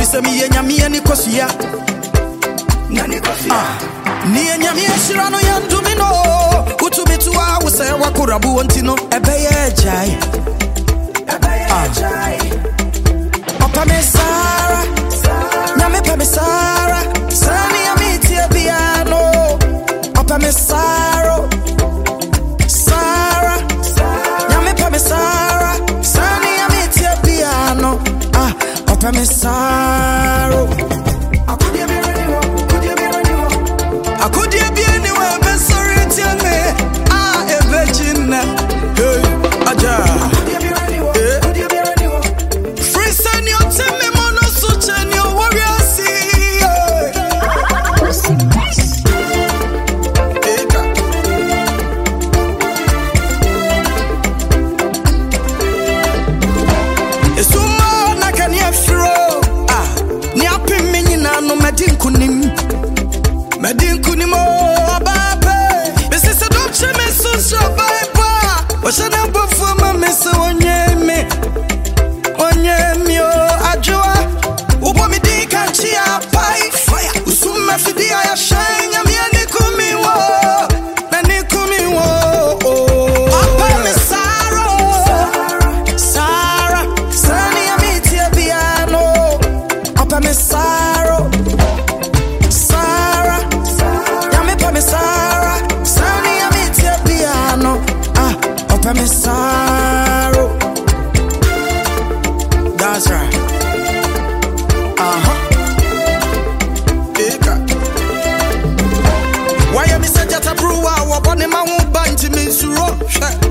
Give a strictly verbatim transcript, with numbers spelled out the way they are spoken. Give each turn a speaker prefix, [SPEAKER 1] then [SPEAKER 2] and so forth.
[SPEAKER 1] say me enya me ani kosia nani kosia ni enya me shira no yandumi no utu bitu a wo say wakurabu wontino ebeye jai ebeye jai opa me sara nyame pa me sara sani amiti abiano opa me sara sara nyame pa me sara sani amiti abiano ah opa me sara akudie be reniwo akudie be reniwo akudie be anywhere be sorry tell me ah e virgin hey aja akudie be reniwo akudie be reniwo free send your tell me mono so chen your warrior see Esuma na kania fro ah ni apim me na no medin kunim medin kunim o baba be se se do che me so so baba o se na bofu ma me se onye me onye mi o ajoa ubo mi di kan chi apai fire usuma fidi ya shine mi ani kumi wo na ni kumi wo apa me saro sara sani amiti abiano apa me saro sara yame pa me sara sani amiti abiano ah apa me saro that's right uh-huh eka why am I such a brewer wa bone ma hu banti me suro hwe